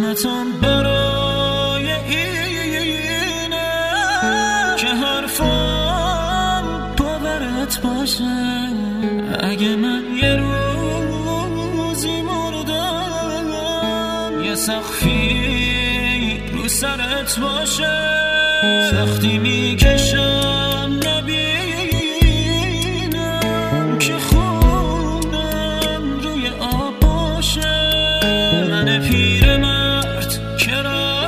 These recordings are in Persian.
زحمتم برای اینه که حرفم باورت باشه. اگه من یه روزی مردم یه سقفی رو سرت باشه. سختی میکشم نبینم که خونم روی آب باشه. من پیرمرد که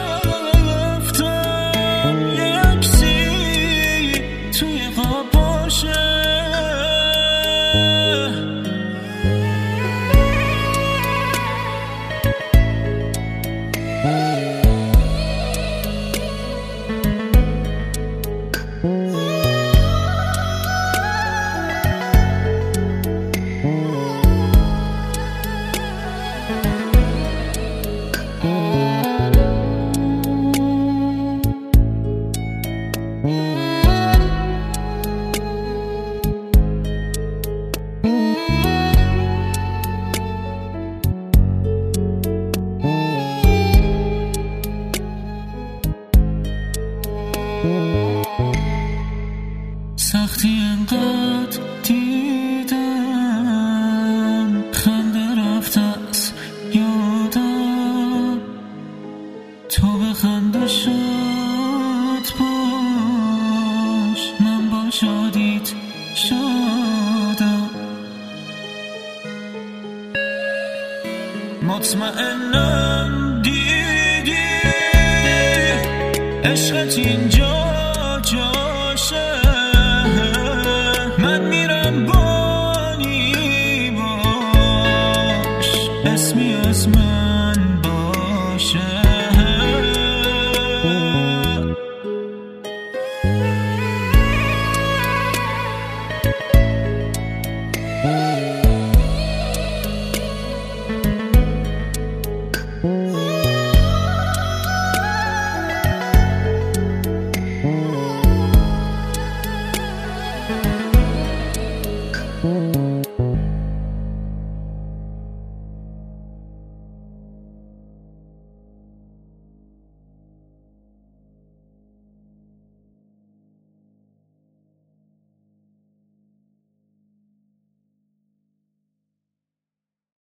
رفتم یه عکسی توی قاب باشه. سختی انقدر دیدم خنده رفت از یادم. تو به خنده شد باش، من با شادیت شادم. مطمئنم دیدی عشقت اینجا جاشه. من میرم بانی باش، اسمی از من باشه.